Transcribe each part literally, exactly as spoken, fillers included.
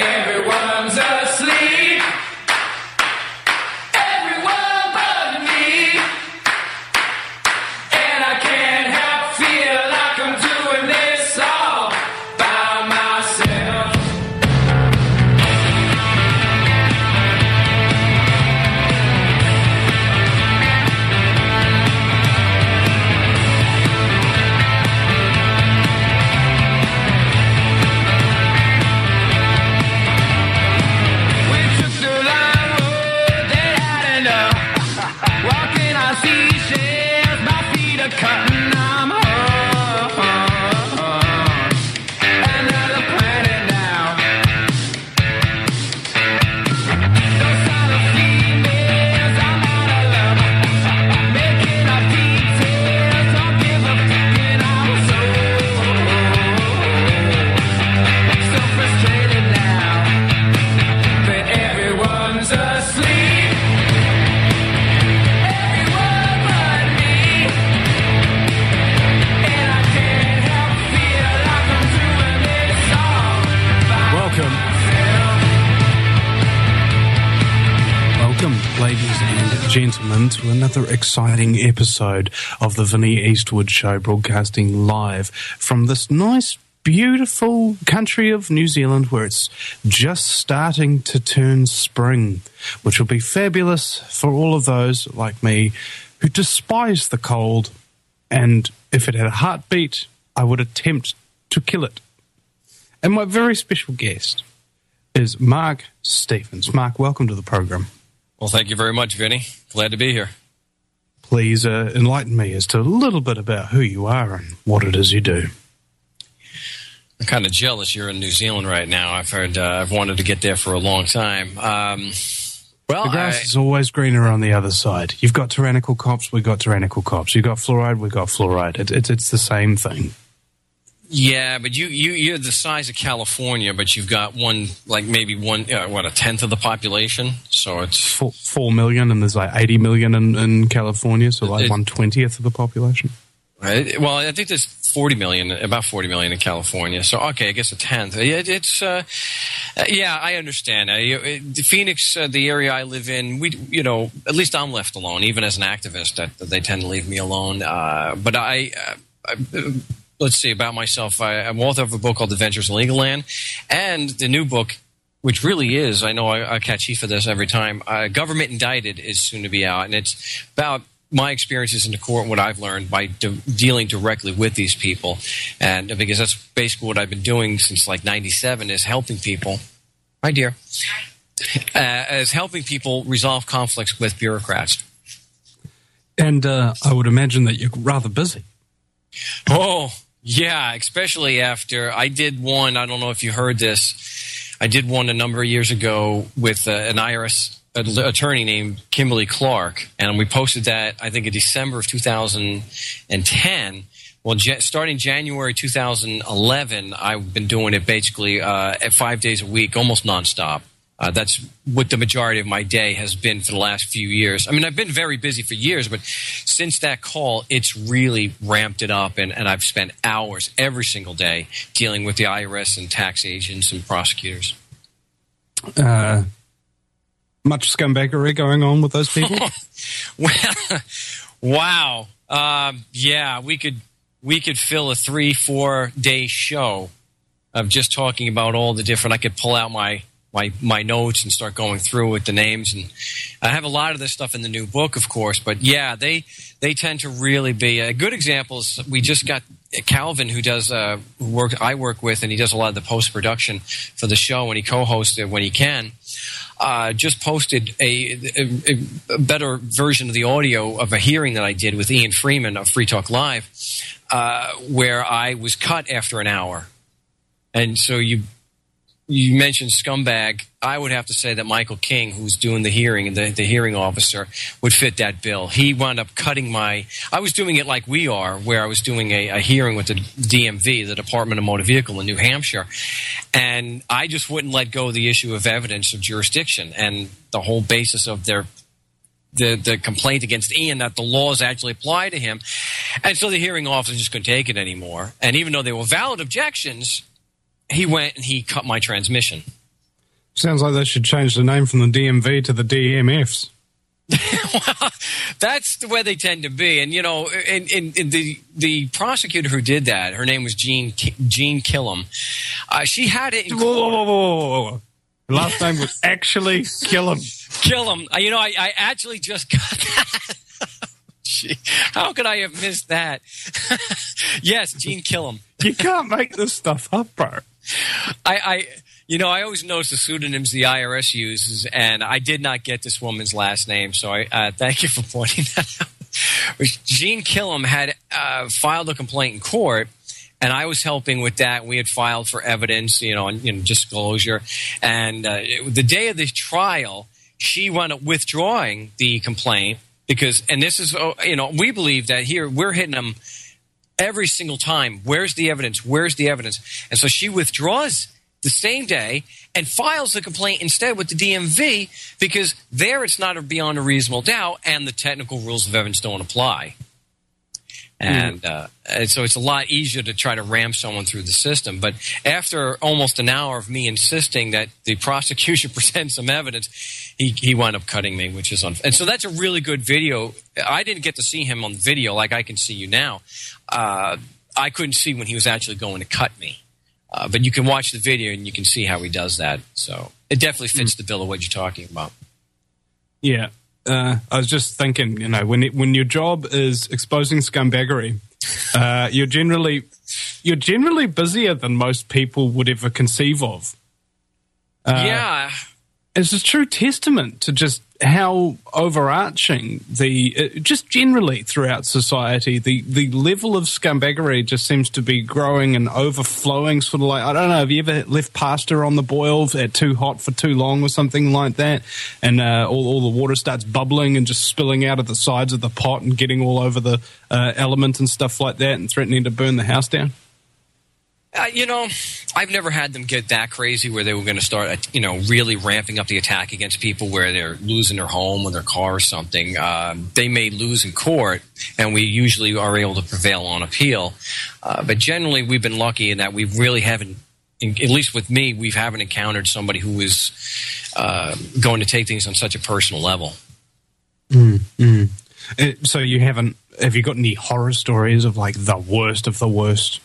Everyone's asleep. Everyone but me. And I can't help feel like I'm doing this all by myself. Gentlemen, to another exciting episode of the Vinnie Eastwood Show, broadcasting live from this nice, beautiful country of New Zealand where it's just starting to turn spring, which will be fabulous for all of those like me who despise the cold, and if it had a heartbeat, I would attempt to kill it. And my very special guest is Mark Stephens. Mark, welcome to the program. Well, thank you very much, Vinny. Glad to be here. Please uh, enlighten me as to a little bit about who you are and what it is you do. I'm kind of jealous you're in New Zealand right now. I've heard uh, I've wanted to get there for a long time. Um, well, the grass I, is always greener on the other side. You've got tyrannical cops, we've got tyrannical cops. You've got fluoride, we've got fluoride. It, it, it's the same thing. Yeah, but you, you, you're the size of California, but you've got one, like maybe one, uh, what, a tenth of the population? So it's... Four, four million, and there's like eighty million in, in California, so like it, one twentieth of the population. Right. Well, I think there's forty million, about forty million in California. So, okay, I guess a tenth. It, it's, uh, yeah, I understand. Uh, it, Phoenix, uh, the area I live in, we, you know, at least I'm left alone, even as an activist, that, that they tend to leave me alone. Uh, but I... Uh, I Let's see, about myself. I, I'm author of a book called Adventures in Legal Land, and the new book, which really is, I know I, I catch heat for this every time, uh, Government Indicted is soon to be out, and it's about my experiences in the court and what I've learned by de- dealing directly with these people. And because that's basically what I've been doing since like ninety-seven, is helping people. Hi, dear. Uh, as helping people resolve conflicts with bureaucrats. And uh, I would imagine that you're rather busy. Oh, yeah, especially after I did one, I don't know if you heard this, I did one a number of years ago with uh, an I R S attorney named Kimberly Clark, and we posted that, I think, in December of two thousand ten. Well, starting January two thousand eleven, I've been doing it basically uh, at five days a week, almost nonstop. Uh, that's what the majority of my day has been for the last few years. I mean, I've been very busy for years, but since that call, it's really ramped it up, and, and I've spent hours every single day dealing with the I R S and tax agents and prosecutors. Uh, much scumbaggery going on with those people? Well, wow. Um, yeah, we could we could fill a three, four day show of just talking about all the different. I could pull out my. My, my notes and start going through with the names, and I have a lot of this stuff in the new book, of course. But yeah, they they tend to really be uh, good examples. We just got Calvin, who does uh, work I work with, and he does a lot of the post production for the show, and he co-hosts it when he can. Uh, just posted a, a, a better version of the audio of a hearing that I did with Ian Freeman of Free Talk Live, uh, where I was cut after an hour, and so you. You mentioned scumbag. I would have to say that Michael King, who's doing the hearing, the, the hearing officer, would fit that bill. He wound up cutting my – I was doing it like we are, where I was doing a, a hearing with the D M V, the Department of Motor Vehicle in New Hampshire, and I just wouldn't let go of the issue of evidence of jurisdiction and the whole basis of their the, the complaint against Ian that the laws actually apply to him. And so the hearing officer just couldn't take it anymore. And even though they were valid objections – he went and he cut my transmission. Sounds like they should change the name from the D M V to the D M Fs. Well, that's the way they tend to be. And, you know, in, in, in the the prosecutor who did that, her name was Jean, Jean Killam. Uh, she had it in Whoa, whoa, whoa, whoa, whoa, whoa. Her last name was actually Killam. Killam. Uh, you know, I, I actually just got that. Gee, how could I have missed that? Yes, Jean Killam. You can't make this stuff up, bro. I, I, you know, I always notice the pseudonyms the I R S uses, and I did not get this woman's last name, so I uh, thank you for pointing that out. Jean Killam had uh, filed a complaint in court, and I was helping with that. We had filed for evidence, you know, and you know, disclosure. And uh, it, the day of the trial, she wound up withdrawing the complaint because, and this is, you know, we believe that here we're hitting them every single time. Where's the evidence? Where's the evidence? And so she withdraws the same day and files the complaint instead with the D M V because there it's not beyond a reasonable doubt and the technical rules of evidence don't apply. And, uh, and so it's a lot easier to try to ram someone through the system. But after almost an hour of me insisting that the prosecution present some evidence, he, he wound up cutting me, which is unfair. And so that's a really good video. I didn't get to see him on the video like I can see you now. Uh, I couldn't see when he was actually going to cut me. Uh, but you can watch the video and you can see how he does that. So it definitely fits the bill of what you're talking about. Yeah. Uh, I was just thinking, you know, when it, when your job is exposing scumbaggery, uh, you're generally you're generally busier than most people would ever conceive of. Uh, yeah, it's a true testament to just how overarching the uh, just generally throughout society the the level of scumbaggery just seems to be growing and overflowing. Sort of like, I don't know, have you ever left pasta on the boil at too hot for too long or something like that, and uh, all, all the water starts bubbling and just spilling out of the sides of the pot and getting all over the uh, element and stuff like that and threatening to burn the house down? Uh, you know, I've never had them get that crazy where they were going to start, you know, really ramping up the attack against people where they're losing their home or their car or something. Uh, they may lose in court, and we usually are able to prevail on appeal. Uh, but generally, we've been lucky in that we really haven't, in, at least with me, we haven't encountered somebody who is uh, going to take things on such a personal level. Mm, mm. Uh, so you haven't, have you got any horror stories of like the worst of the worst?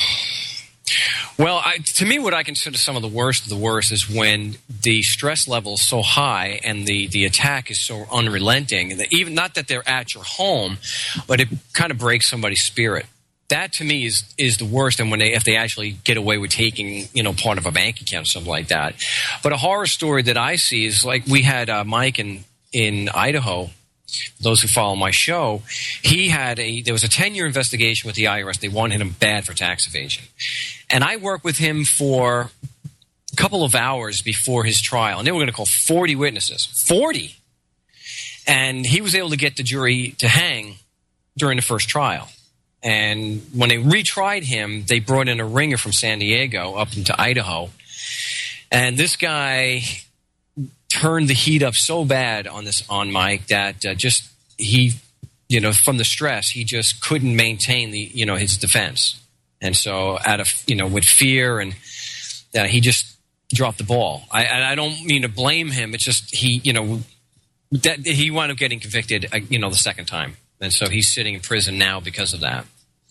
Well, I, to me, what I consider some of the worst of the worst is when the stress level is so high and the, the attack is so unrelenting, and that even not that they're at your home, but it kind of breaks somebody's spirit. That to me is is the worst. And when they if they actually get away with taking, you know, part of a bank account or something like that. But a horror story that I see is like we had uh, Mike in in Idaho. Those who follow my show, he had a there was a ten year investigation with the I R S. They wanted him bad for tax evasion. And I worked with him for a couple of hours before his trial. And they were going to call forty witnesses. forty! And he was able to get the jury to hang during the first trial. And when they retried him, they brought in a ringer from San Diego up into Idaho. And this guy turned the heat up so bad on this on Mike that uh, just he, you know, from the stress, he just couldn't maintain the, you know, his defense. And so out of, you know, with fear and uh, he just dropped the ball. I, and I don't mean to blame him. It's just he, you know, that he wound up getting convicted, uh, you know, the second time. And so he's sitting in prison now because of that.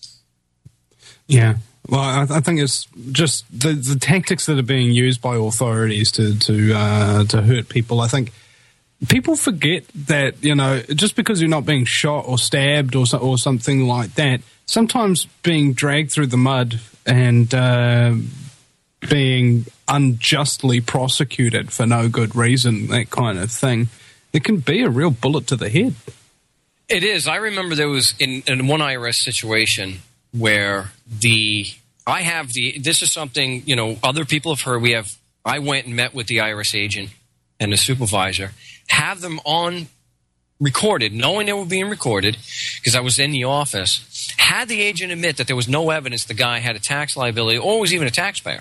Yeah. Well, I, I think it's just the, the tactics that are being used by authorities to to uh, to hurt people. I think people forget that, you know, just because you're not being shot or stabbed or so, or something like that, sometimes being dragged through the mud and uh, being unjustly prosecuted for no good reason, that kind of thing, it can be a real bullet to the head. It is. I remember there was in, in one I R S situation where the I have the this is something, you know, other people have heard. We have I went and met with the I R S agent and the supervisor, have them on recorded, knowing they were being recorded because I was in the office, had the agent admit that there was no evidence the guy had a tax liability or was even a taxpayer.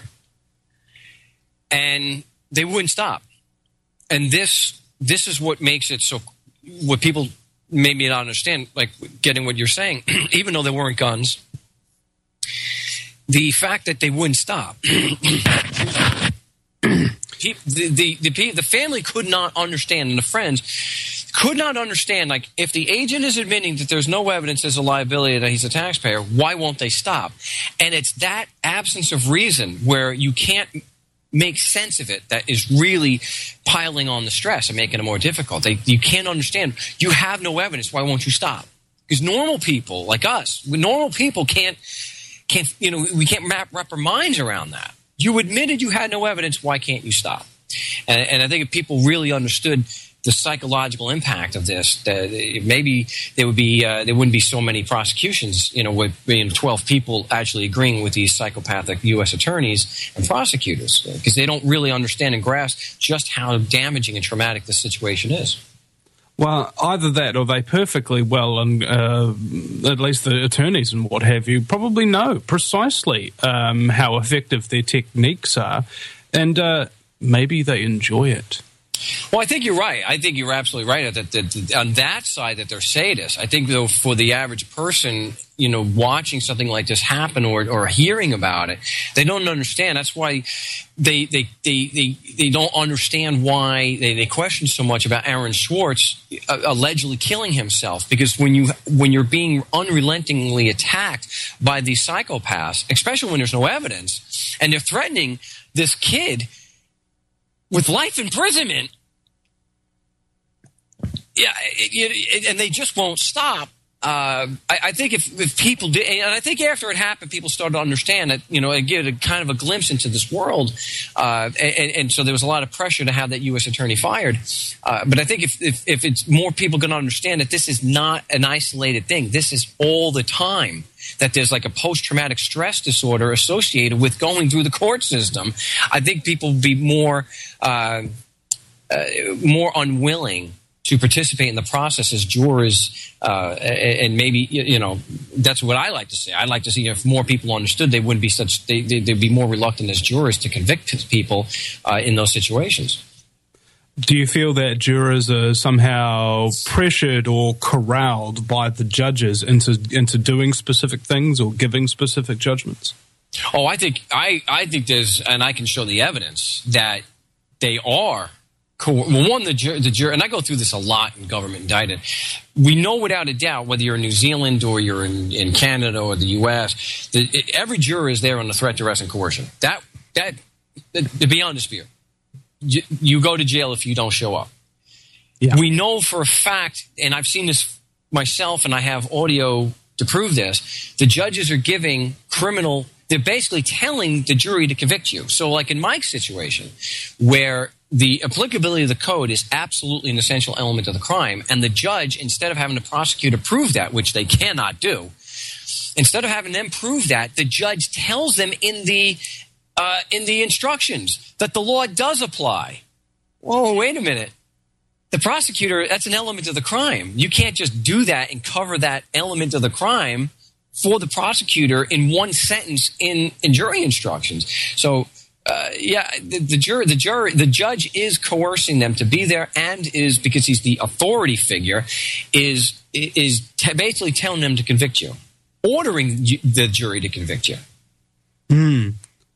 And they wouldn't stop. And this this is what makes it so what people maybe not understand, like getting what you're saying, even though there weren't guns. The fact that they wouldn't stop, excuse Pe- the, the, the, pe- the family could not understand, and the friends could not understand, like, if the agent is admitting that there's no evidence there's a liability, that he's a taxpayer, why won't they stop? And it's that absence of reason where you can't make sense of it that is really piling on the stress and making it more difficult. They, you can't understand. You have no evidence. Why won't you stop? Because normal people like us, normal people can't, can't, you know, we can't wrap, wrap our minds around that. You admitted you had no evidence. Why can't you stop? And, and I think if people really understood the psychological impact of this, that maybe there would be uh, there wouldn't be so many prosecutions. You know, with you know, twelve people actually agreeing with these psychopathic U S attorneys and prosecutors, because they don't really understand and grasp just how damaging and traumatic this situation is. Well, either that or they perfectly well, and uh, at least the attorneys and what have you, probably know precisely um, how effective their techniques are, and uh, maybe they enjoy it. Well, I think you're right. I think you're absolutely right that, that, that on that side that they're sadists. I think, though, for the average person, you know, watching something like this happen or or hearing about it, they don't understand. That's why they they they they, they don't understand why they, they question so much about Aaron Swartz uh, allegedly killing himself. Because when you when you're being unrelentingly attacked by these psychopaths, especially when there's no evidence, and they're threatening this kid with life imprisonment, yeah, it, it, and they just won't stop. Uh, I, I think if, if people did, and I think after it happened, people started to understand that, you know, and get a kind of a glimpse into this world. Uh, and, and so there was a lot of pressure to have that U S attorney fired. Uh, but I think if, if, if it's more people going to understand that this is not an isolated thing, this is all the time, that there's like a post-traumatic stress disorder associated with going through the court system, I think people would be more, uh, uh, more unwilling to participate in the process as jurors, uh, and maybe, you know, that's what I like to see. I'd like to see if more people understood, they wouldn't be such, they, they'd be more reluctant as jurors to convict people uh, in those situations. Do you feel that jurors are somehow pressured or corralled by the judges into into doing specific things or giving specific judgments? Oh, I think I, I think there's, and I can show the evidence that they are. Well, one, the jury, the jury, and I go through this a lot in Government Indicted. We know without a doubt, whether you're in New Zealand or you're in, in Canada or the U S, that it, every juror is there on the threat, duress, and coercion. That that, that beyond dispute. You, you go to jail if you don't show up. Yeah. We know for a fact, and I've seen this myself, and I have audio to prove this. The judges are giving criminal. They're basically telling the jury to convict you. So, like in Mike's situation, where the applicability of the code is absolutely an essential element of the crime, and the judge, instead of having the prosecutor prove that, which they cannot do, instead of having them prove that, the judge tells them in the uh, in the instructions that the law does apply. Whoa, wait a minute. The prosecutor, that's an element of the crime. You can't just do that and cover that element of the crime for the prosecutor in one sentence in, in jury instructions. So, uh, yeah, the, the jury, the jury, the judge is coercing them to be there, and is, because he's the authority figure, is is t- basically telling them to convict you, ordering you, the jury to convict you. Hmm.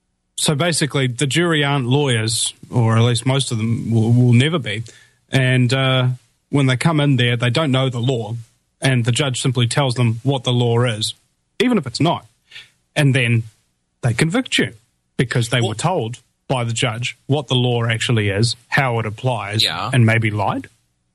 So basically, the jury aren't lawyers, or at least most of them will, will never be. And uh, when they come in there, they don't know the law, and the judge simply tells them what the law is, even if it's not. And then they convict you because they well, were told by the judge what the law actually is, how it applies, yeah. and maybe lied.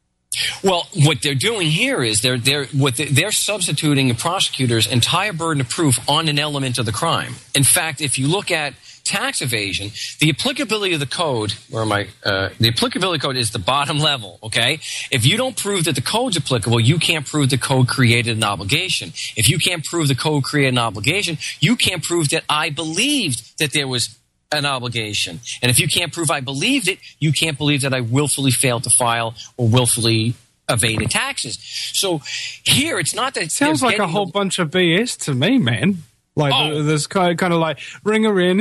Well, what they're doing here is they're they're what they, they're substituting the prosecutor's entire burden of proof on an element of the crime. In fact, if you look at tax evasion, the applicability of the code, where am I? Uh, the applicability code is the bottom level, okay? If you don't prove that the code's applicable, you can't prove the code created an obligation. If you can't prove the code created an obligation, you can't prove that I believed that there was an obligation. And if you can't prove I believed it, you can't believe that I willfully failed to file or willfully evaded taxes. So here, it's not that... It sounds like a whole the, bunch of B S to me, man. Like oh. this kind of, kind of like ring around.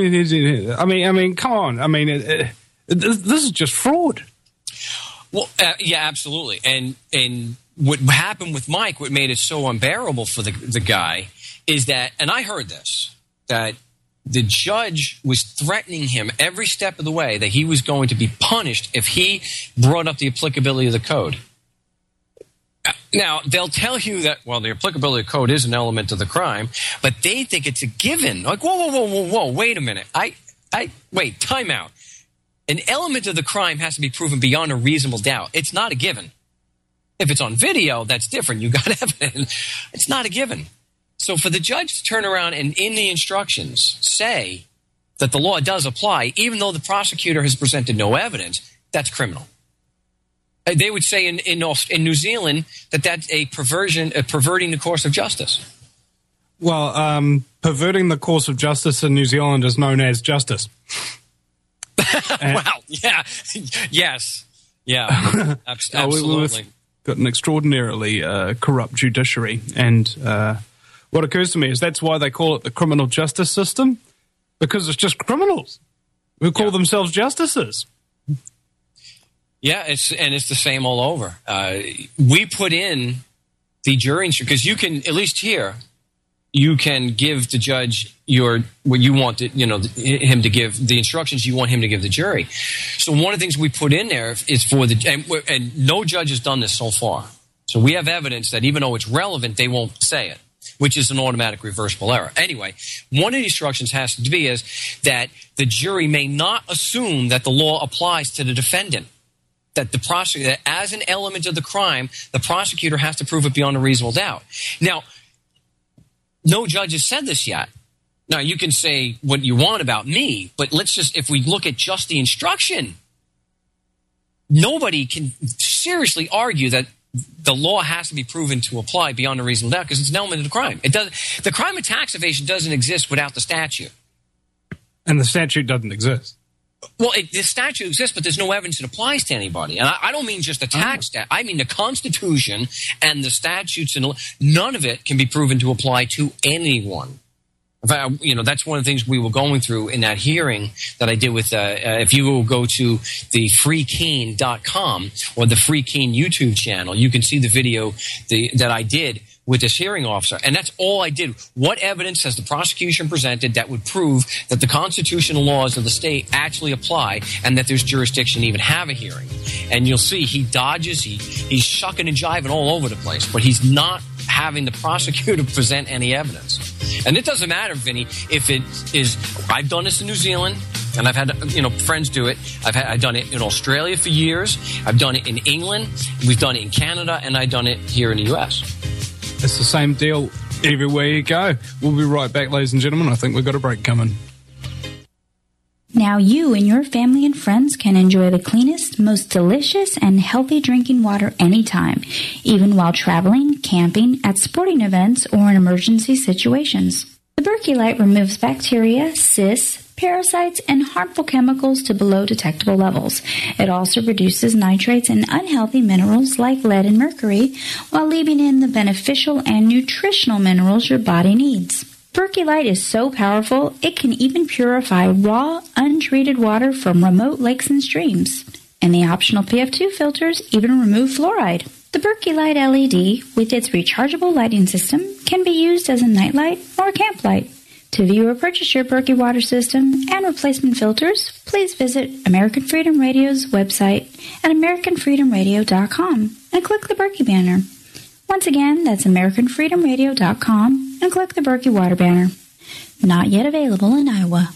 I mean, I mean, come on. I mean, it, it, this is just fraud. Well, uh, yeah, absolutely. And and what happened with Mike, what made it so unbearable for the the guy, is that, and I heard this, that the judge was threatening him every step of the way that he was going to be punished if he brought up the applicability of the code. Now, they'll tell you that, well, the applicability of code is an element of the crime, but they think it's a given. Like, whoa, whoa, whoa, whoa, whoa, wait a minute. I, I, wait, time out. An element of the crime has to be proven beyond a reasonable doubt. It's not a given. If it's on video, that's different. You got evidence. It's not a given. So for the judge to turn around and in the instructions say that the law does apply, even though the prosecutor has presented no evidence, that's criminal. They would say in, in, in New Zealand that that's a perversion, a perverting the course of justice. Well, um, perverting the course of justice in New Zealand is known as justice. Wow. Yeah. Yes. Yeah. Absolutely. Oh, we, we've got an extraordinarily uh, corrupt judiciary, and uh, what occurs to me is that's why they call it the criminal justice system, because it's just criminals who call yeah. themselves justices. Yeah, it's and it's the same all over. Uh, we put in the jury instruction because you can, at least here, you can give the judge your what you want to, you know, him to give, the instructions you want him to give the jury. So one of the things we put in there is for the and, and no judge has done this so far. So we have evidence that even though it's relevant, they won't say it, which is an automatic reversible error. Anyway, one of the instructions has to be is that the jury may not assume that the law applies to the defendant. That the prosecutor, that as an element of the crime, the prosecutor has to prove it beyond a reasonable doubt. Now, no judge has said this yet. Now, you can say what you want about me, but let's just, if we look at just the instruction, nobody can seriously argue that the law has to be proven to apply beyond a reasonable doubt because it's an element of the crime. It does. The crime of tax evasion doesn't exist without the statute. And the statute doesn't exist. Well, it, the statute exists, but there's no evidence it applies to anybody. And I, I don't mean just the tax statute. I mean the Constitution and the statutes, and none of it can be proven to apply to anyone. In fact, you know, that's one of the things we were going through in that hearing that I did with, uh, uh, if you will go to the free keene dot com or the Free Keene YouTube channel, you can see the video the, that I did with this hearing officer. And that's all I did. What evidence has the prosecution presented that would prove that the constitutional laws of the state actually apply and that there's jurisdiction to even have a hearing? And you'll see he dodges, he, he's shucking and jiving all over the place, but he's not having the prosecutor present any evidence. And it doesn't matter, Vinny, if it is, I've done this in New Zealand, and I've had, you know, friends do it. I've, had, I've done it in Australia for years. I've done it in England. We've done it in Canada, and I've done it here in the U S It's the same deal everywhere you go. We'll be right back, ladies and gentlemen. I think we've got a break coming. Now you and your family and friends can enjoy the cleanest, most delicious, and healthy drinking water anytime, even while traveling, camping, at sporting events, or in emergency situations. The Berkey Light removes bacteria, cysts, parasites, and harmful chemicals to below detectable levels. It also reduces nitrates and unhealthy minerals like lead and mercury, while leaving in the beneficial and nutritional minerals your body needs. Berkey Light is so powerful, it can even purify raw, untreated water from remote lakes and streams. And the optional P F two filters even remove fluoride. The Berkey Light L E D, with its rechargeable lighting system, can be used as a nightlight or a camp light. To view or purchase your Berkey water system and replacement filters, please visit American Freedom Radio's website at american freedom radio dot com and click the Berkey banner. Once again, that's american freedom radio dot com and click the Berkey water banner. Not yet available in Iowa.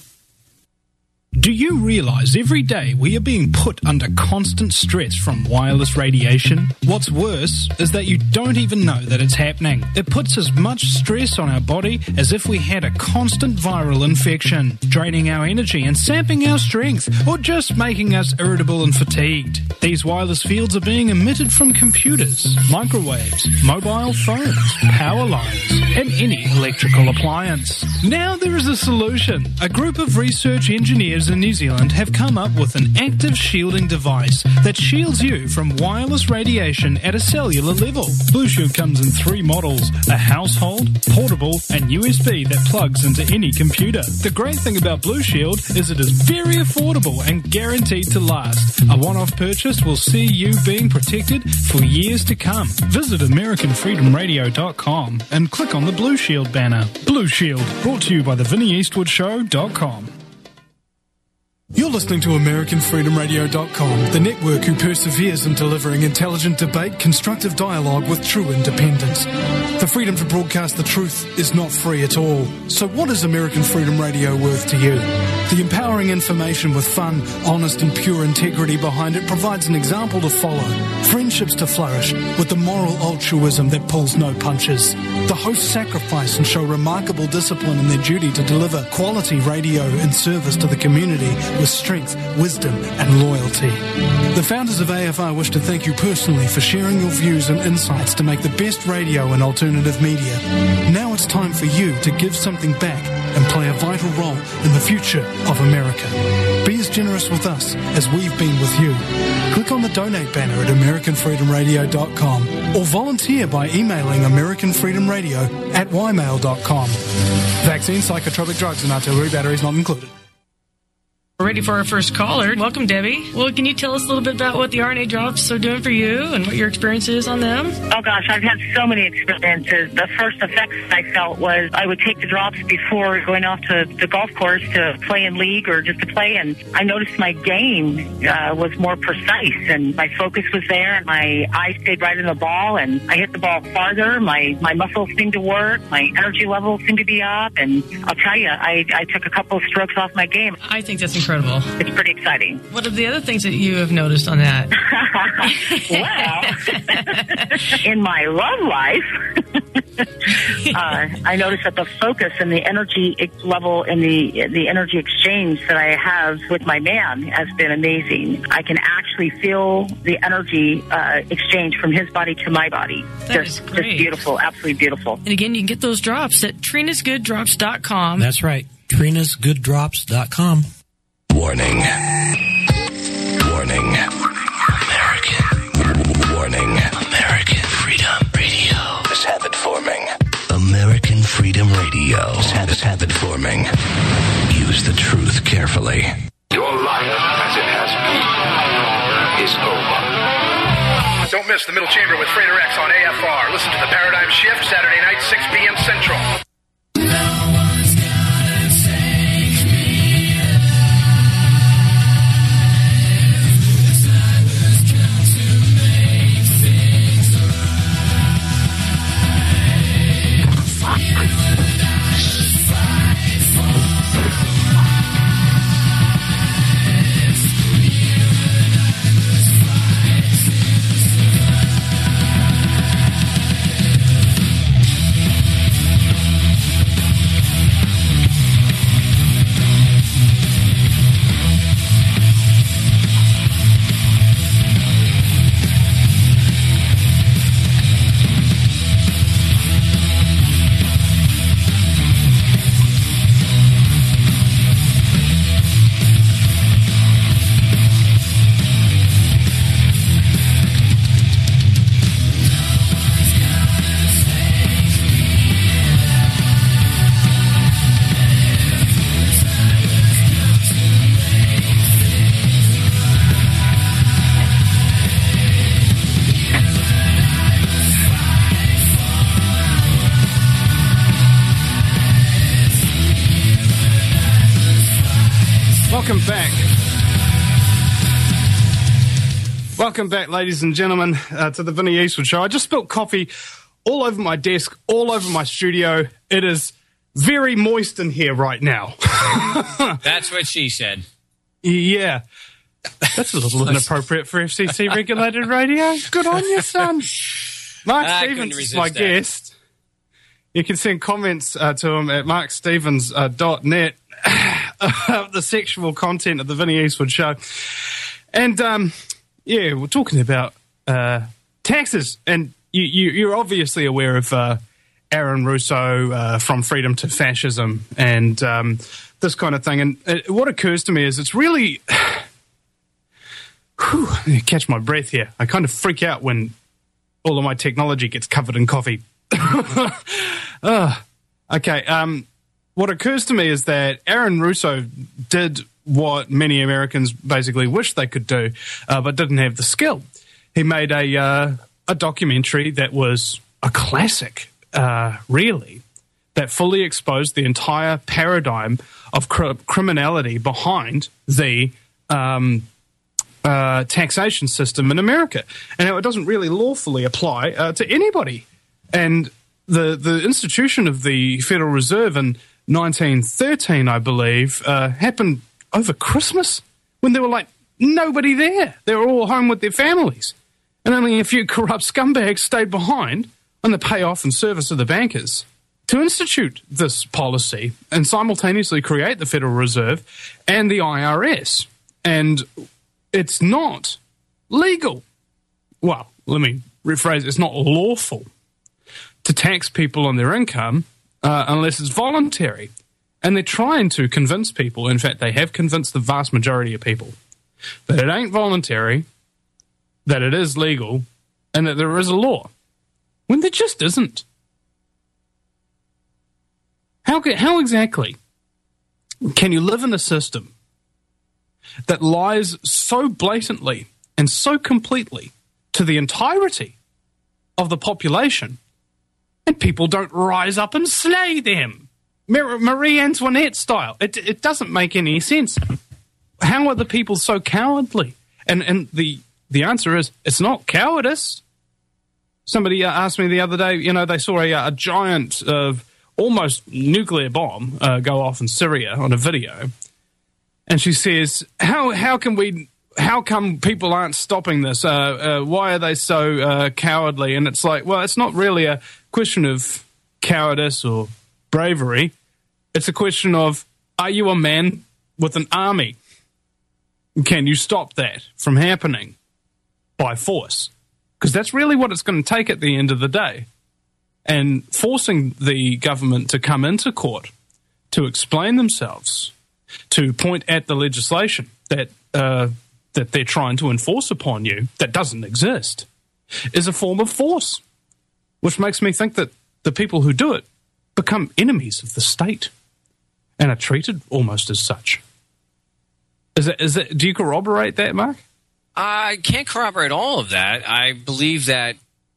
Do you realize every day we are being put under constant stress from wireless radiation? What's worse is that you don't even know that it's happening. It puts as much stress on our body as if we had a constant viral infection, draining our energy and sapping our strength, or just making us irritable and fatigued. These wireless fields are being emitted from computers, microwaves, mobile phones, power lines, and any electrical appliance. Now there is a solution. A group of research engineers in in New Zealand have come up with an active shielding device that shields you from wireless radiation at a cellular level. Blue Shield comes in three models: a household, portable, and U S B that plugs into any computer. The great thing about Blue Shield is it is very affordable and guaranteed to last. A one-off purchase will see you being protected for years to come. Visit American Freedom Radio dot com and click on the Blue Shield banner. Blue Shield, brought to you by the Vinnie Eastwood Show dot com. You're listening to American Freedom Radio dot com, the network who perseveres in delivering intelligent debate, constructive dialogue with true independence. The freedom to broadcast the truth is not free at all. So what is American Freedom Radio worth to you? The empowering information with fun, honest and pure integrity behind it provides an example to follow, friendships to flourish, with the moral altruism that pulls no punches. The hosts sacrifice and show remarkable discipline in their duty to deliver quality radio in service to the community with strength, wisdom and loyalty. The founders of A F R wish to thank you personally for sharing your views and insights to make the best radio and alternative media. Now it's time for you to give something back and play a vital role in the future of America. Be as generous with us as we've been with you. Click on the donate banner at American Freedom Radio dot com or volunteer by emailing American Freedom Radio at y mail dot com. Vaccine, psychotropic drugs and artillery batteries not included. We're ready for our first caller. Welcome, Debbie. Well, can you tell us a little bit about what the R N A drops are doing for you and what your experience is on them? Oh, gosh, I've had so many experiences. The first effects I felt was I would take the drops before going off to the golf course to play in league or just to play, and I noticed my game uh, was more precise, and my focus was there, and my eyes stayed right in the ball, and I hit the ball farther. My, my muscles seemed to work. My energy levels seemed to be up, and I'll tell you, I, I took a couple of strokes off my game. I think that's incredible. It's pretty exciting. What are the other things that you have noticed on that? Well, in my love life, uh, I noticed that the focus and the energy level and the the energy exchange that I have with my man has been amazing. I can actually feel the energy uh, exchange from his body to my body. That just, is great. Just beautiful, absolutely beautiful. And again, you can get those drops at Trina's Good Drops dot com. That's right, Trina's Good Drops dot com. Warning. Warning. American. Warning. American Freedom Radio is habit forming. American Freedom Radio is habit, habit forming. Use the truth carefully. Your life, as it has been, is over. Don't miss the Middle Chamber with Frater X on A F R. Listen to the Paradigm Shift Saturday night, six p.m. Central. Welcome back. Welcome back, ladies and gentlemen, uh, to the Vinnie Eastwood Show. I just spilled coffee all over my desk, all over my studio. It is very moist in here right now. That's what she said. Yeah. That's a little inappropriate for F C C-regulated radio. Good on you, son. Mark I Stevens couldn't is my resist that. guest. You can send comments uh, to him at mark stevens dot net about the sexual content of the Vinnie Eastwood Show. And, um, yeah, we're talking about uh, taxes. And you, you, you're obviously aware of uh, Aaron Russo uh, from Freedom to Fascism and um, this kind of thing. And it, what occurs to me is it's really, whew, catch my breath here. I kind of freak out when all of my technology gets covered in coffee. uh, okay. Um, what occurs to me is that Aaron Russo did what many Americans basically wish they could do, uh, but didn't have the skill. He made a uh, a documentary that was a classic, uh, really, that fully exposed the entire paradigm of cr- criminality behind the um, uh, taxation system in America, and how it doesn't really lawfully apply uh, to anybody. And the the institution of the Federal Reserve in nineteen thirteen, I believe, uh, happened over Christmas when there were like nobody there. They were all home with their families. And only a few corrupt scumbags stayed behind on the payoff and service of the bankers to institute this policy and simultaneously create the Federal Reserve and the I R S. And it's not legal. Well, let me rephrase, it's not lawful to tax people on their income uh, unless it's voluntary. And they're trying to convince people, in fact, they have convinced the vast majority of people, that it ain't voluntary, that it is legal, and that there is a law, when there just isn't. How, how exactly can you live in a system that lies so blatantly and so completely to the entirety of the population, and people don't rise up and slay them? Marie Antoinette style. It it doesn't make any sense. How are the people so cowardly? And and the the answer is, it's not cowardice. Somebody uh, asked me the other day, you know, they saw a, a giant, uh, almost nuclear bomb uh, go off in Syria on a video. And she says, how how can we, how come people aren't stopping this? Uh, uh, why are they so uh, cowardly? And it's like, well, it's not really a question of cowardice or bravery. It's a question of, are you a man with an army? Can you stop that from happening by force? Because that's really what it's going to take at the end of the day. And forcing the government to come into court to explain themselves, to point at the legislation that uh, that they're trying to enforce upon you that doesn't exist, is a form of force, which makes me think that the people who do it become enemies of the state and are treated almost as such. Is it, is it, do you corroborate that, Mark? I can't corroborate all of that. I believe that,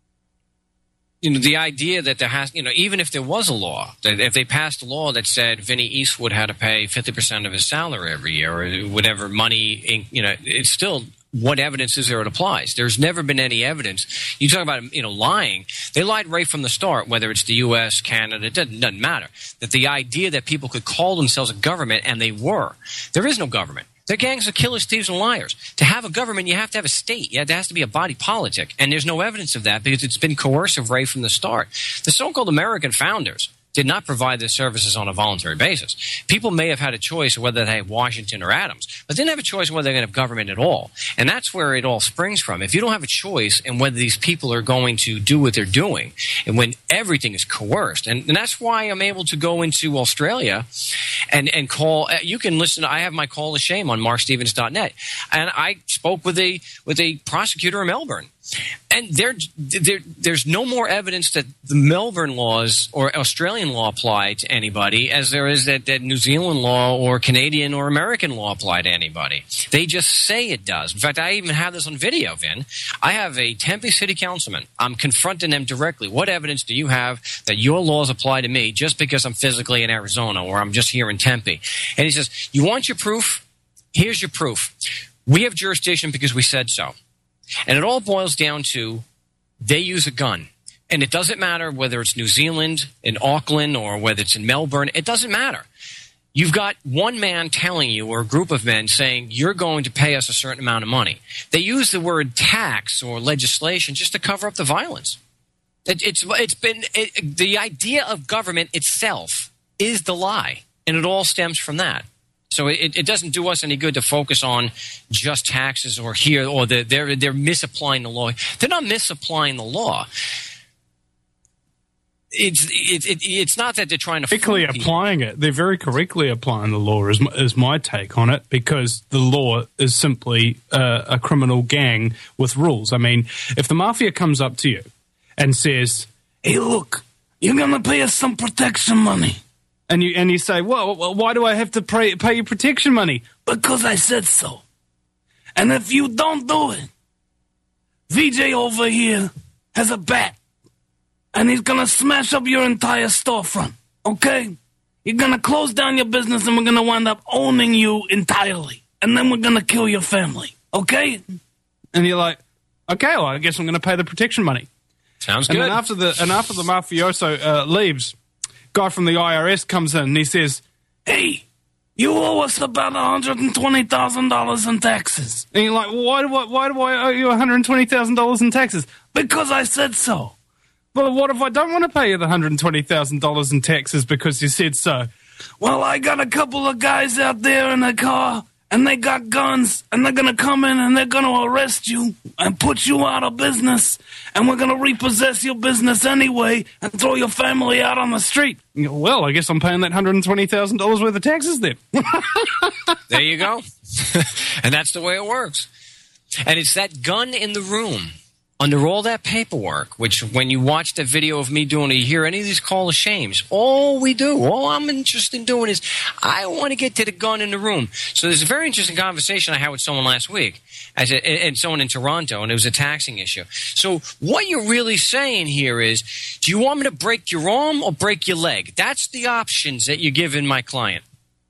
you know, the idea that there has, you know, even if there was a law, that if they passed a law that said Vinnie Eastwood had to pay fifty percent of his salary every year or whatever money, you know, it's still, what evidence is there it applies? There's never been any evidence. You talk about, you know, lying. They lied right from the start, whether it's the U S, Canada, it doesn't, doesn't matter. That the idea that people could call themselves a government, and they were. There is no government. They're gangs of killers, thieves, and liars. To have a government, you have to have a state. Yeah, there has to be a body politic. And there's no evidence of that because it's been coercive right from the start. The so-called American founders did not provide their services on a voluntary basis. People may have had a choice of whether they had Washington or Adams, but they didn't have a choice whether they're going to have government at all. And that's where it all springs from. If you don't have a choice in whether these people are going to do what they're doing, and when everything is coerced, and, and that's why I'm able to go into Australia and, and call, you can listen, I have my call of shame on mark stevens dot net. And I spoke with a, with a prosecutor in Melbourne. And there, there, there's no more evidence that the Melbourne laws or Australian law apply to anybody as there is that, that New Zealand law or Canadian or American law apply to anybody. They just say it does. In fact, I even have this on video, Vin. I have a Tempe city councilman. I'm confronting them directly. What evidence do you have that your laws apply to me just because I'm physically in Arizona or I'm just here in Tempe? And he says, you want your proof? Here's your proof. We have jurisdiction because we said so. And it all boils down to they use a gun. And it doesn't matter whether it's New Zealand, in Auckland, or whether it's in Melbourne. It doesn't matter. You've got one man telling you, or a group of men saying, you're going to pay us a certain amount of money. They use the word tax or legislation just to cover up the violence. It, it's, it's been it, the idea of government itself is the lie. And it all stems from that. So it, it doesn't do us any good to focus on just taxes or here, or the, they're, they're misapplying the law. They're not misapplying the law. it's it, it, it's not that they're trying to correctly applying it. They're very correctly applying the law, is my, is my take on it, because the law is simply uh, a criminal gang with rules. I mean, if the mafia comes up to you and says, "Hey, look, you're going to pay us some protection money," and you and you say, "Well, well why do I have to pay, pay you protection money?" "Because I said so. And if you don't do it, V J over here has a bat, and he's going to smash up your entire storefront, okay? You're going to close down your business, and we're going to wind up owning you entirely. And then we're going to kill your family, okay?" And you're like, "Okay, well, I guess I'm going to pay the protection money." Sounds and good. Then after the, and after the mafioso uh, leaves, guy from the I R S comes in, and he says, "Hey, you owe us about one hundred twenty thousand dollars in taxes." And you're like, why do I, why do I owe you one hundred twenty thousand dollars in taxes? "Because I said so." "Well, what if I don't want to pay you the one hundred twenty thousand dollars in taxes because you said so?" "Well, I got a couple of guys out there in a car, and they got guns, and they're going to come in and they're going to arrest you and put you out of business, and we're going to repossess your business anyway and throw your family out on the street." You go, "Well, I guess I'm paying that one hundred twenty thousand dollars worth of taxes then." There you go. And that's the way it works. And it's that gun in the room under all that paperwork, which when you watch the video of me doing it, you hear any of these call of shames. All we do, all I'm interested in doing is I want to get to the gun in the room. So there's a very interesting conversation I had with someone last week, as a, and someone in Toronto, and it was a taxing issue. So what you're really saying here is, do you want me to break your arm or break your leg? That's the options that you're giving my client.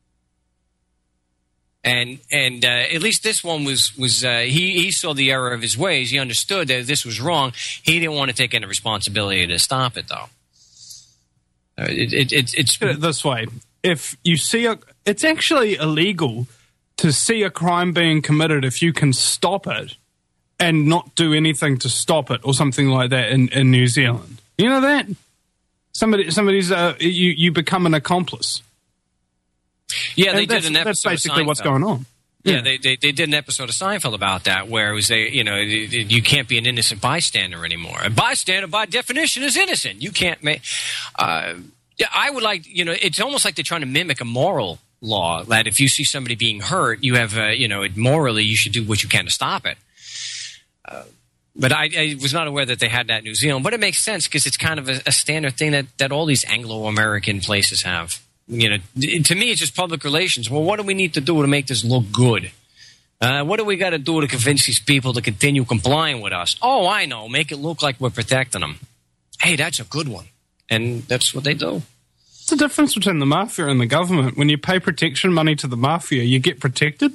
And and uh, at least this one was was uh, he he saw the error of his ways. He understood that this was wrong. He didn't want to take any responsibility to stop it, though. Uh, it, it, it, it's Put it this way: if you see a, it's actually illegal to see a crime being committed if you can stop it and not do anything to stop it, or something like that in, in New Zealand. You know that somebody somebody's uh, you you become an accomplice. Yeah, they and did an episode. That's basically of what's going on. Yeah, Yeah. they, they they did an episode of Seinfeld about that, where it was they, you know, you can't be an innocent bystander anymore. A bystander, by definition, is innocent. You can't make. Uh, yeah, I would like, you know, it's almost like they're trying to mimic a moral law that if you see somebody being hurt, you have, uh, you know, morally you should do what you can to stop it. Uh, but I, I was not aware that they had that in New Zealand. But it makes sense because it's kind of a, a standard thing that, that all these Anglo-American places have. You know, to me, it's just public relations. Well, what do we need to do to make this look good? Uh, what do we got to do to convince these people to continue complying with us? Oh, I know. Make it look like we're protecting them. Hey, that's a good one. And that's what they do. What's the difference between the mafia and the government? When you pay protection money to the mafia, you get protected?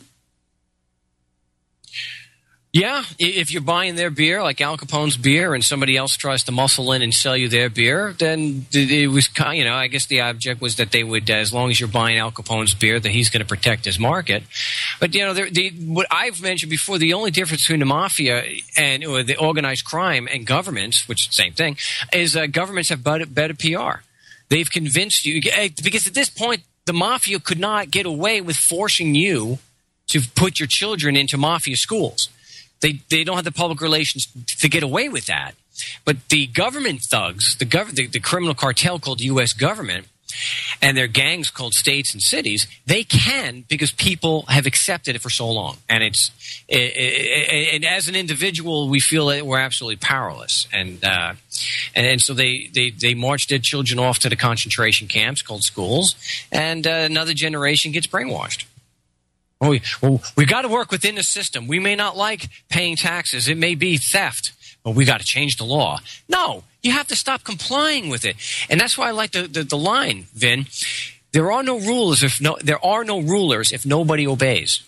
Yeah, if you're buying their beer, like Al Capone's beer, and somebody else tries to muscle in and sell you their beer, then it was, you know, I guess the object was that they would, as long as you're buying Al Capone's beer, that he's going to protect his market. But, you know, the, the, what I've mentioned before, the only difference between the mafia and or the organized crime and governments, which is the same thing, is uh, governments have better, better P R. They've convinced you, because at this point, the mafia could not get away with forcing you to put your children into mafia schools. They they don't have the public relations to get away with that. But the government thugs, the, gov- the, the criminal cartel called U S government, and their gangs called states and cities, they can because people have accepted it for so long. And it's it, it, and as an individual, we feel that we're absolutely powerless. And uh, and, and so they, they, they march their children off to the concentration camps called schools, and uh, another generation gets brainwashed. Oh, we, well, we got to work within the system. We may not like paying taxes. It may be theft, but we got to change the law. No, you have to stop complying with it. And that's why I like the, the, the line, Vin. There are no rulers if no, there are no rulers if nobody obeys.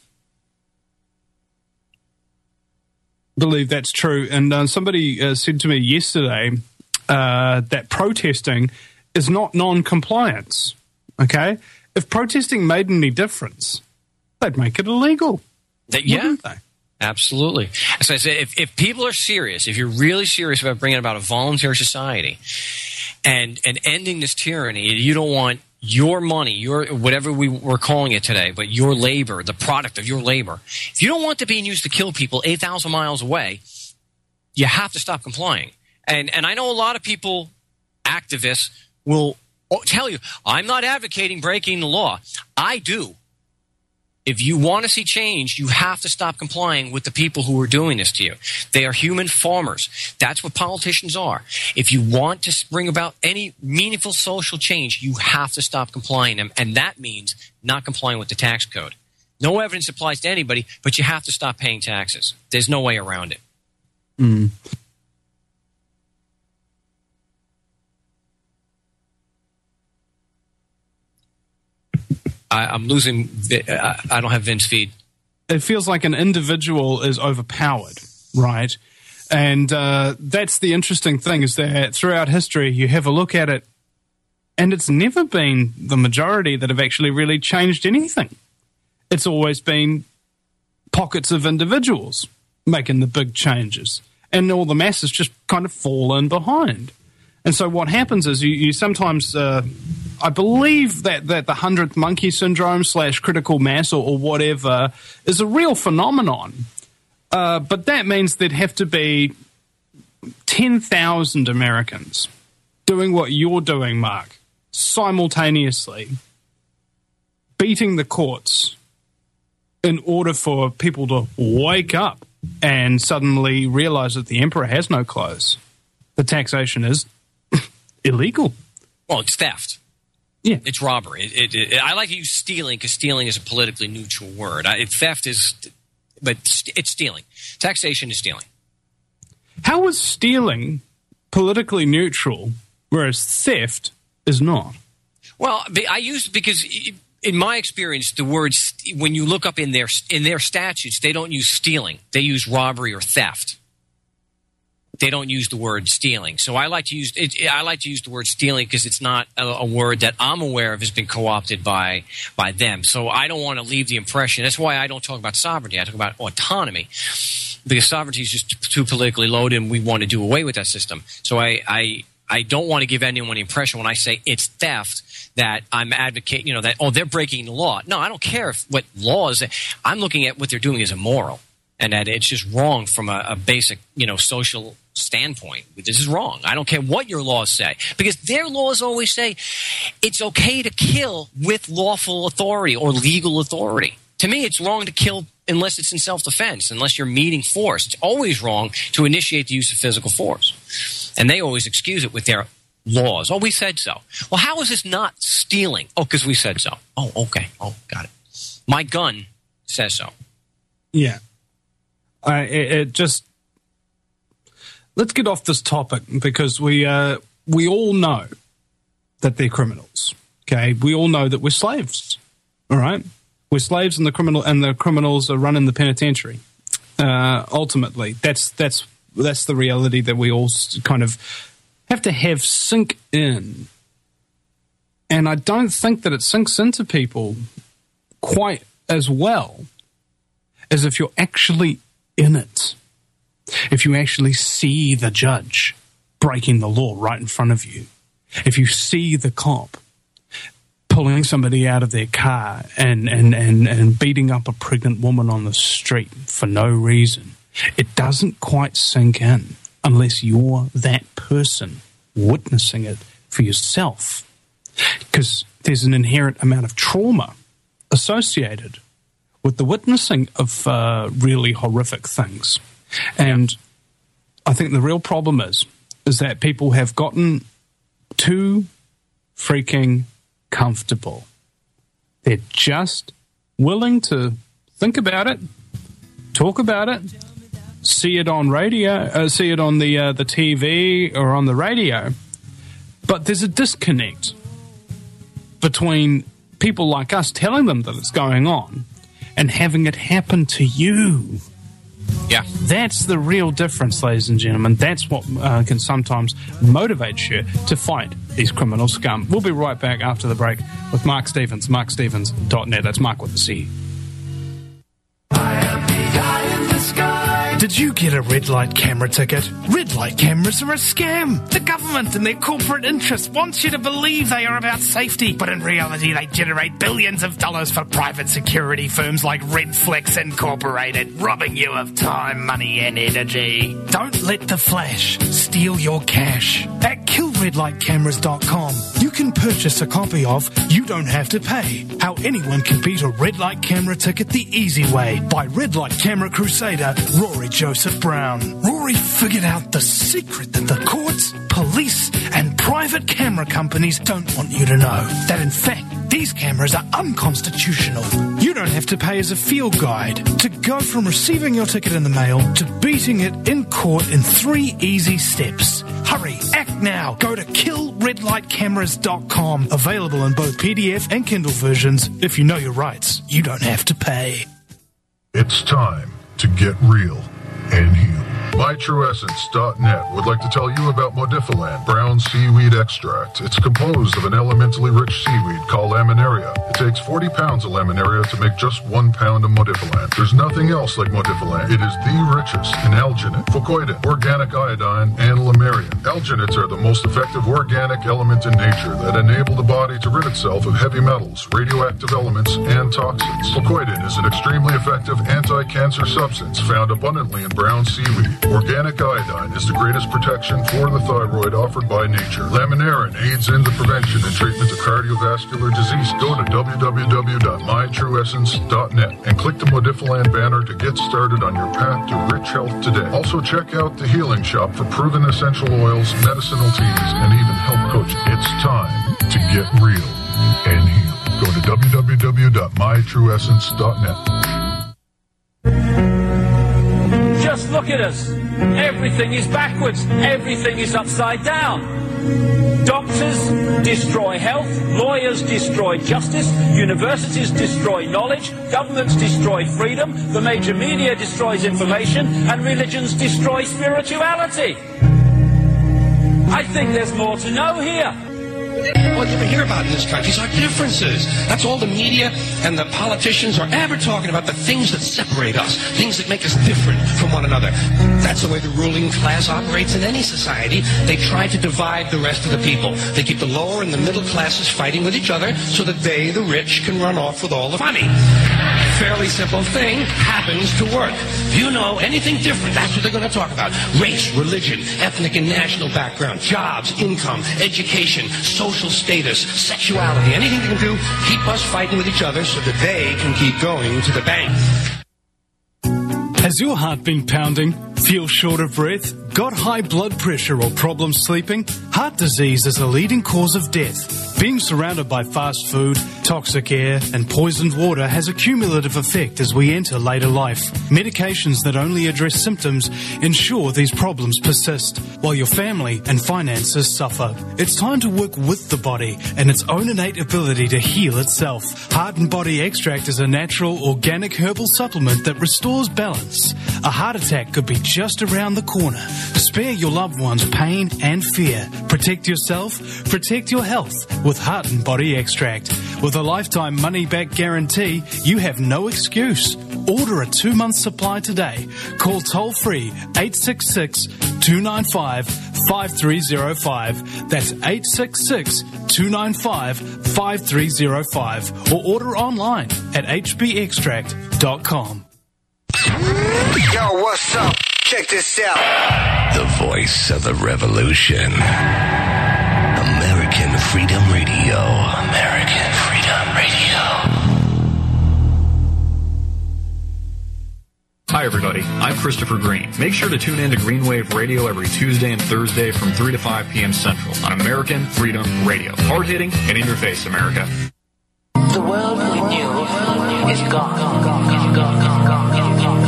I believe that's true. And uh, somebody uh, said to me yesterday uh, that protesting is not non-compliance. Okay? If protesting made any difference, they'd make it illegal. That, yeah, wouldn't they? Absolutely. As I said, if, if people are serious, if you're really serious about bringing about a voluntary society and and ending this tyranny, you don't want your money, your whatever we were calling it today, but your labor, the product of your labor. If you don't want it being used to kill people eight thousand miles away, you have to stop complying. And and I know a lot of people activists will tell you, I'm not advocating breaking the law. I do. If you want to see change, you have to stop complying with the people who are doing this to you. They are human farmers. That's what politicians are. If you want to bring about any meaningful social change, you have to stop complying them, and that means not complying with the tax code. No evidence applies to anybody, but you have to stop paying taxes. There's no way around it. Mm. I, I'm losing. I, I don't have Vince feed. It feels like an individual is overpowered, right? And uh, that's the interesting thing, is that throughout history, you have a look at it, and it's never been the majority that have actually really changed anything. It's always been pockets of individuals making the big changes, and all the masses just kind of fall in behind. And so what happens is you, you sometimes, uh, I believe that, that the hundredth monkey syndrome slash critical mass or, or whatever is a real phenomenon. Uh, but that means there'd have to be ten thousand Americans doing what you're doing, Mark, simultaneously, beating the courts in order for people to wake up and suddenly realize that the emperor has no clothes. The taxation is illegal. Well, it's theft. Yeah. It's robbery. It, it, it, I like to use stealing because stealing is a politically neutral word. I, it, theft is, but it's stealing. Taxation is stealing. How is stealing politically neutral, whereas theft is not? Well, I use because in my experience, the words when you look up in their in their statutes, they don't use stealing. They use robbery or theft. They don't use the word stealing. So I like to use it, I like to use the word stealing because it's not a, a word that I'm aware of has been co-opted by by them. So I don't want to leave the impression. That's why I don't talk about sovereignty. I talk about autonomy, because sovereignty is just too politically loaded, and we want to do away with that system. So I I, I don't want to give anyone the impression when I say it's theft that I'm advocating, you know, that, oh, they're breaking the law. No, I don't care if what laws. I'm looking at what they're doing is immoral, and that it's just wrong from a, a basic, you know, social standpoint. This is wrong. I don't care what your laws say, because their laws always say it's okay to kill with lawful authority or legal authority. To me, it's wrong to kill unless it's in self-defense, unless you're meeting force. It's always wrong to initiate the use of physical force. And they always excuse it with their laws. Oh, we said so. Well, how is this not stealing? Oh, because we said so. Oh, okay. Oh, got it. My gun says so. Yeah. Uh, it, it just... Let's get off this topic, because we uh, we all know that they're criminals. Okay, we all know that we're slaves. All right, we're slaves, and the criminal and the criminals are running the penitentiary. Uh, ultimately, that's that's that's the reality that we all kind of have to have sink in. And I don't think that it sinks into people quite as well as if you're actually in it. If you actually see the judge breaking the law right in front of you, if you see the cop pulling somebody out of their car and, and, and, and beating up a pregnant woman on the street for no reason, it doesn't quite sink in unless you're that person witnessing it for yourself. Because there's an inherent amount of trauma associated with the witnessing of uh, really horrific things. And I think the real problem is, is that people have gotten too freaking comfortable. They're just willing to think about it, talk about it, see it on radio, uh, see it on the uh, the T V or on the radio. But there's a disconnect between people like us telling them that it's going on and having it happen to you. Yeah. That's the real difference, ladies and gentlemen. That's what uh, can sometimes motivate you to fight these criminal scum. We'll be right back after the break with Mark Stevens, mark stevens dot net. That's Mark with a C. Did you get a red light camera ticket? Red light cameras are a scam. The government and their corporate interests want you to believe they are about safety, but in reality they generate billions of dollars for private security firms like Redflex Incorporated, robbing you of time, money and energy. Don't let the flash steal your cash. At Kill red light cameras dot com. You can purchase a copy of You Don't Have to Pay, How Anyone Can Beat a Red Light Camera Ticket the Easy Way by Red Light Camera Crusader Rory Joseph Brown. Rory figured out the secret that the courts, police and private camera companies don't want you to know. That in fact, these cameras are unconstitutional. You don't have to pay as a field guide to go from receiving your ticket in the mail to beating it in court in three easy steps. Hurry, act now. Go to kill red light cameras dot com. Available in both P D F and Kindle versions. If you know your rights, you don't have to pay. It's time to get real and heal. my true essence dot net would like to tell you about Modifilan brown seaweed extract. It's composed of an elementally rich seaweed called laminaria. It takes forty pounds of laminaria to make just one pound of Modifilan. There's nothing else like Modifilan. It is the richest in alginate, fucoidin, organic iodine, and lamarian. Alginates are the most effective organic element in nature that enable the body to rid itself of heavy metals, radioactive elements, and toxins. Fucoidin is an extremely effective anti-cancer substance found abundantly in brown seaweed. Organic iodine is the greatest protection for the thyroid offered by nature. Laminarin aids in the prevention and treatment of cardiovascular disease. Go to w w w dot my true essence dot net and click the Modifilan banner to get started on your path to rich health today. Also check out the Healing Shop for proven essential oils, medicinal teas, and even health coaching. It's time to get real and heal. Go to w w w dot my true essence dot net. Just look at us. Everything is backwards. Everything is upside down. Doctors destroy health. Lawyers destroy justice. Universities destroy knowledge. Governments destroy freedom. The major media destroys information. And religions destroy spirituality. I think there's more to know here. All you ever hear about in this country is our differences. That's all the media and the politicians are ever talking about, the things that separate us, things that make us different from one another. That's the way the ruling class operates in any society. They try to divide the rest of the people. They keep the lower and the middle classes fighting with each other so that they, the rich, can run off with all the money. Fairly simple thing happens to work. If you know anything different, that's what they're going to talk about. Race, religion, ethnic and national background, jobs, income, education, social status, sexuality, anything they can do, keep us fighting with each other so that they can keep going to the bank. Has your heart been pounding? Feel short of breath? Got high blood pressure or problems sleeping? Heart disease is a leading cause of death. Being surrounded by fast food, toxic air, and poisoned water has a cumulative effect as we enter later life. Medications that only address symptoms ensure these problems persist, while your family and finances suffer. It's time to work with the body and its own innate ability to heal itself. Heart and Body Extract is a natural, organic herbal supplement that restores balance. A heart attack could be just around the corner. Spare your loved ones pain and fear. Protect yourself, protect your health with Heart and Body Extract. With a lifetime money-back guarantee, you have no excuse. Order a two-month supply today. Call toll-free eight six six, two nine five, five three zero five. That's eight six six, two nine five, five three zero five. Or order online at h b extract dot com. Yo, what's up? Check this out. The voice of the revolution. American Freedom Radio. American Freedom Radio. Hi, everybody. I'm Christopher Green. Make sure to tune in to Green Wave Radio every Tuesday and Thursday from three to five p.m. Central on American Freedom Radio. Hard-hitting and in your face, America. The world we knew is gone. Gone, gone, gone, gone, gone, gone, gone, gone.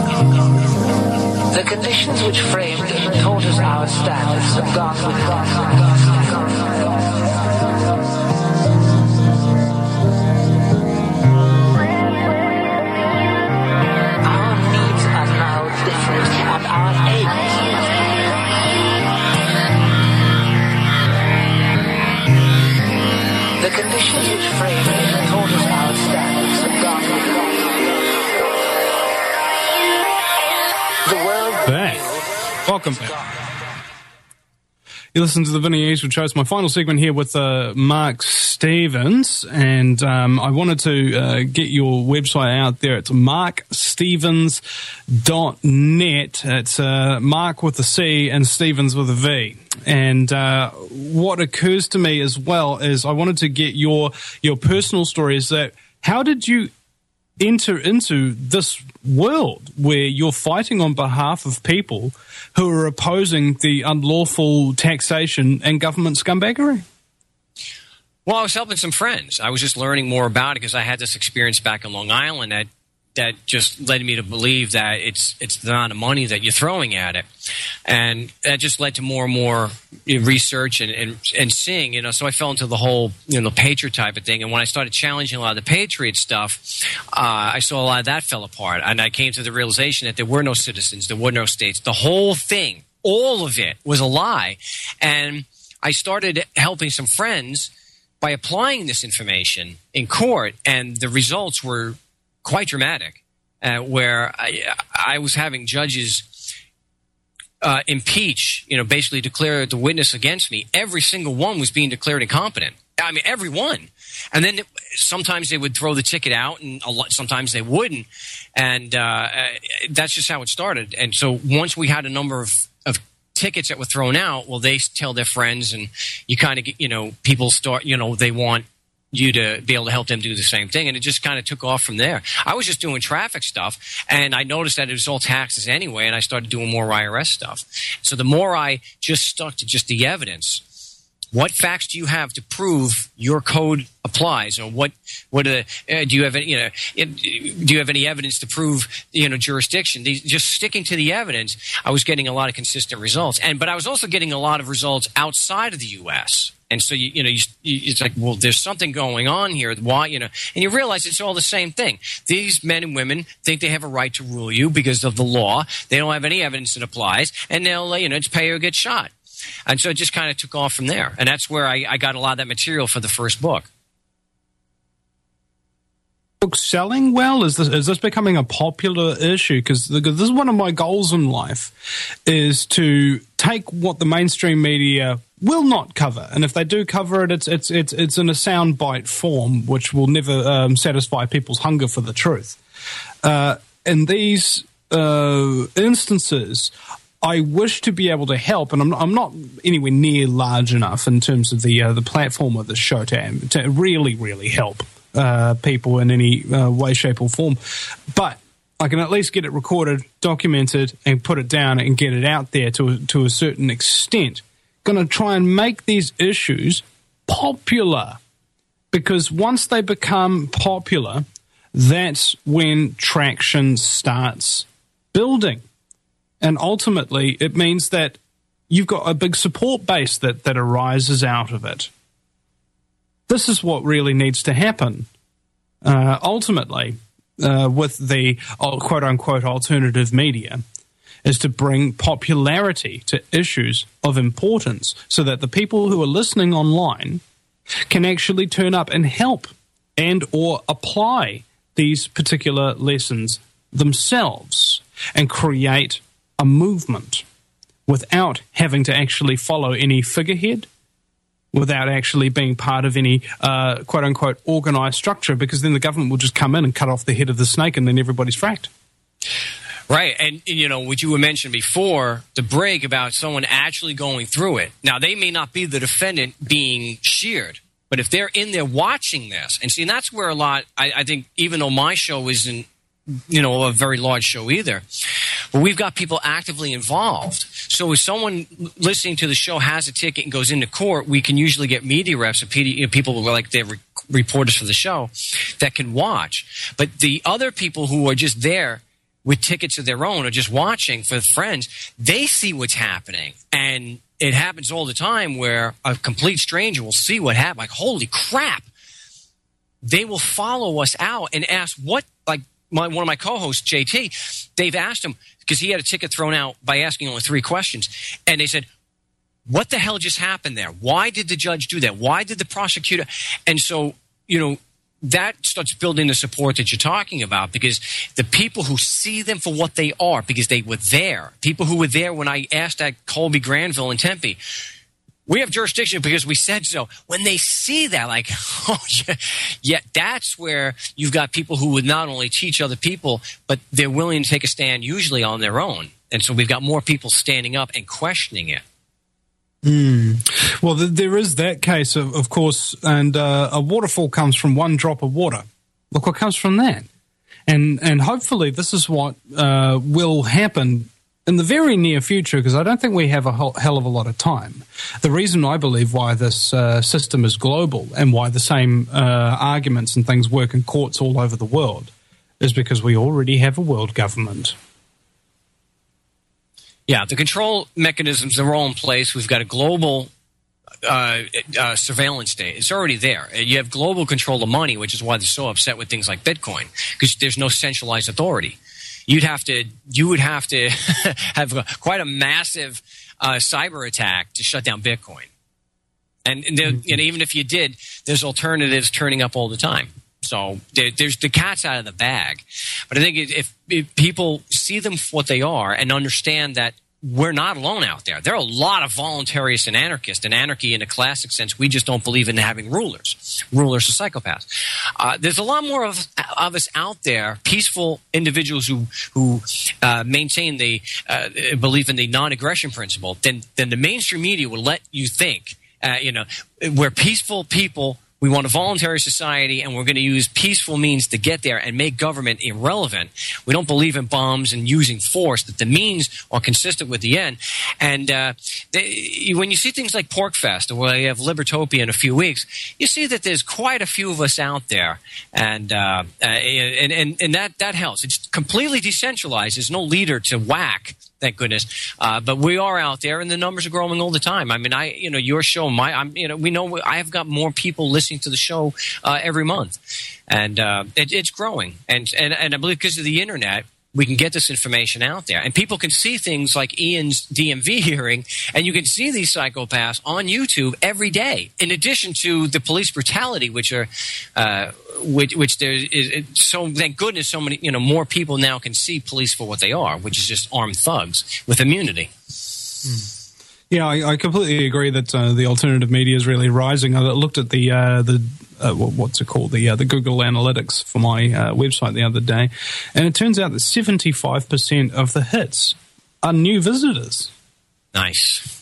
The conditions which framed and taught us our standards have gone with us. Our needs are now different, and our aims. The conditions which framed and taught us our standards have gone with us. The world Back. Welcome back. You listen to the Vinny Eastwood Show. It's my final segment here with uh, Mark Stevens, and um, I wanted to uh, get your website out there. It's mark stevens dot net. It's uh, Mark with a C and Stevens with a V. And uh, what occurs to me as well is I wanted to get your your personal story. Is that how did you enter into this world where you're fighting on behalf of people who are opposing the unlawful taxation and government scumbaggery? Well, I was helping some friends. I was just learning more about it because I had this experience back in Long Island that that just led me to believe that it's it's the amount of money that you're throwing at it. And that just led to more and more research and, and, and seeing, you know, so I fell into the whole, you know, patriot type of thing. And when I started challenging a lot of the patriot stuff, uh, I saw a lot of that fell apart. And I came to the realization that there were no citizens, there were no states. The whole thing, all of it was a lie. And I started helping some friends by applying this information in court, and the results were quite dramatic, uh, where I, I was having judges uh, impeach, you know, basically declare the witness against me. Every single one was being declared incompetent. I mean, every one. And then it, sometimes they would throw the ticket out, and a lot, sometimes they wouldn't. And uh, that's just how it started. And so once we had a number of, of tickets that were thrown out, well, they tell their friends, and you kind of get, you know, people start, you know, they want you to be able to help them do the same thing. And it just kind of took off from there. I was just doing traffic stuff, and I noticed that it was all taxes anyway, and I started doing more I R S stuff. So the more I just stuck to just the evidence, what facts do you have to prove your code applies, or what? What uh, do you have? You know, do you have any evidence to prove, you know, jurisdiction? These, just sticking to the evidence, I was getting a lot of consistent results, and but I was also getting a lot of results outside of the U S. And so you, you know, you, you, it's like, well, there's something going on here. Why, you know? And you realize it's all the same thing. These men and women think they have a right to rule you because of the law. They don't have any evidence that applies, and they'll, you know, it's pay or get shot. And so it just kind of took off from there. And that's where I, I got a lot of that material for the first book. Book selling well? Is this, is this becoming a popular issue? Because this is one of my goals in life, is to take what the mainstream media will not cover, and if they do cover it, it's it's it's it's in a soundbite form, which will never um, satisfy people's hunger for the truth. Uh, in these uh, instances, I wish to be able to help, and I'm not, I'm not anywhere near large enough in terms of the uh, the platform of the show to, to really, really help uh, people in any uh, way, shape, or form. But I can at least get it recorded, documented, and put it down and get it out there to to a certain extent. Going to try and make these issues popular, because once they become popular, that's when traction starts building. And ultimately, it means that you've got a big support base that, that arises out of it. This is what really needs to happen. Uh, ultimately, uh, with the uh, quote-unquote alternative media, is to bring popularity to issues of importance so that the people who are listening online can actually turn up and help and or apply these particular lessons themselves and create a movement without having to actually follow any figurehead, without actually being part of any uh, quote-unquote organized structure, because then the government will just come in and cut off the head of the snake and then everybody's fracked. Right. And, you know, what you were mentioned before, the break about someone actually going through it. Now, they may not be the defendant being sheared, but if they're in there watching this, and see, and that's where a lot, I, I think, even though my show isn't, you know, a very large show either, but we've got people actively involved. So if someone listening to the show has a ticket and goes into court, we can usually get media reps or people who are like they're re- reporters for the show that can watch. But the other people who are just there with tickets of their own or just watching for friends, they see what's happening. And it happens all the time where a complete stranger will see what happened. Like, holy crap. They will follow us out and ask what, like my, one of my co-hosts, J T, they've asked him, because he had a ticket thrown out by asking only three questions. And they said, what the hell just happened there? Why did the judge do that? Why did the prosecutor? And so, you know, that starts building the support that you're talking about, because the people who see them for what they are, because they were there, people who were there when I asked at Colby Granville in Tempe, We have jurisdiction because we said so. When they see that, like, oh, yeah, yeah, that's where you've got people who would not only teach other people, but they're willing to take a stand usually on their own. And so we've got more people standing up and questioning it. Mm. Well, th- there is that case, of, of course, and uh, a waterfall comes from one drop of water. Look what comes from that. And, and hopefully this is what uh, will happen in the very near future, because I don't think we have a whole, hell of a lot of time. The reason I believe why this uh, system is global and why the same uh, arguments and things work in courts all over the world is because we already have a world government. Yeah, the control mechanisms are all in place. We've got a global uh, uh, surveillance state. It's already there. You have global control of money, which is why they're so upset with things like Bitcoin, because there's no centralized authority. You'd have to, you would have to have a, quite a massive uh, cyber attack to shut down Bitcoin. And, and, there, and even if you did, there's alternatives turning up all the time. So there, there's the cat's out of the bag. But I think if, if people see them for what they are and understand that we're not alone out there. There are a lot of voluntarists and anarchists, and anarchy in a classic sense. We just don't believe in having rulers. Rulers are psychopaths. Uh, there's a lot more of, of us out there, peaceful individuals who who uh, maintain the uh, belief in the non-aggression principle than than the mainstream media will let you think. Uh, you know, we're peaceful people. We want a voluntary society, and we're going to use peaceful means to get there and make government irrelevant. We don't believe in bombs and using force, that the means are consistent with the end. And uh, they, when you see things like PorcFest, or you have Libertopia in a few weeks, you see that there's quite a few of us out there. And uh, and, and, and that, that helps. It's completely decentralized. There's no leader to whack. Thank goodness. Uh, but we are out there, and the numbers are growing all the time. I mean, I, you know, your show, my, I'm, you know, we know I have got more people listening to the show uh, every month, and uh, it, it's growing. And, and and I believe because of the internet, we can get this information out there, and people can see things like Ian's D M V hearing, and you can see these psychopaths on YouTube every day. In addition to the police brutality, which are, uh, which which there is so thank goodness so many you know more people now can see police for what they are, which is just armed thugs with immunity. Mm. Yeah, I, I completely agree that uh, the alternative media is really rising. I looked at the uh, the uh, what's it called the uh, the Google Analytics for my uh, website the other day, and it turns out that seventy-five percent of the hits are new visitors. Nice.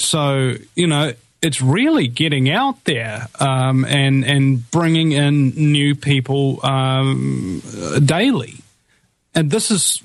So you know it's really getting out there um, and and bringing in new people um, daily, and this is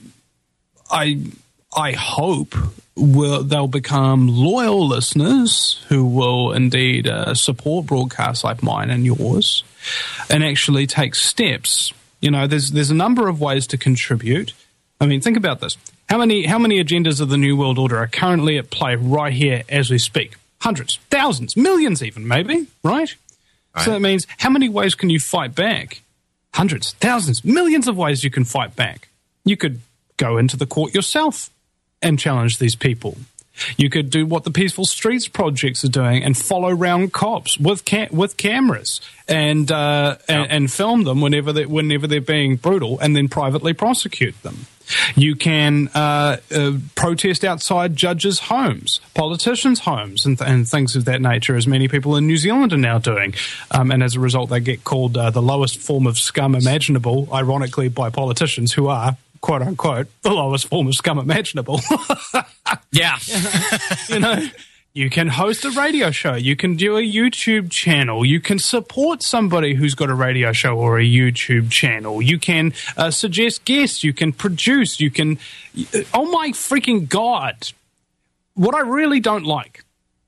I I hope. Will they'll become loyal listeners who will indeed uh, support broadcasts like mine and yours, and actually take steps. You know, there's there's a number of ways to contribute. I mean, think about this: how many how many agendas of the New World Order are currently at play right here as we speak? Hundreds, thousands, millions, even maybe. Right? right. So that means how many ways can you fight back? Hundreds, thousands, millions of ways you can fight back. You could go into the court yourself and challenge these people. You could do what the Peaceful Streets projects are doing and follow round cops with ca- with cameras and uh, yep. and, and film them whenever they whenever they're being brutal, and then privately prosecute them. You can uh, uh, protest outside judges' homes, politicians' homes, and, th- and things of that nature, as many people in New Zealand are now doing. Um, and as a result, they get called uh, the lowest form of scum imaginable, ironically, by politicians who are, quote unquote, the lowest form of scum imaginable. Yeah. You know, you can host a radio show. You can do a YouTube channel. You can support somebody who's got a radio show or a YouTube channel. You can uh, suggest guests. You can produce. You can. Oh my freaking God. What I really don't like,